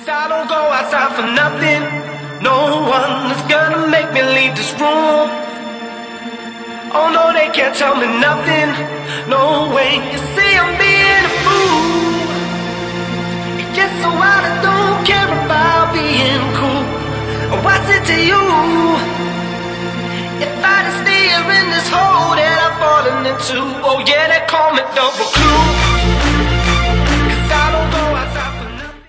I don't go outside for nothing. No one is gonna make me leave this room. Oh no, they can't tell me nothing. No way, you see I'm being a fool. It gets so out, I don't care about being cool. What's it to you? If I just stay here in this hole that I've fallen into. Oh yeah, they call me double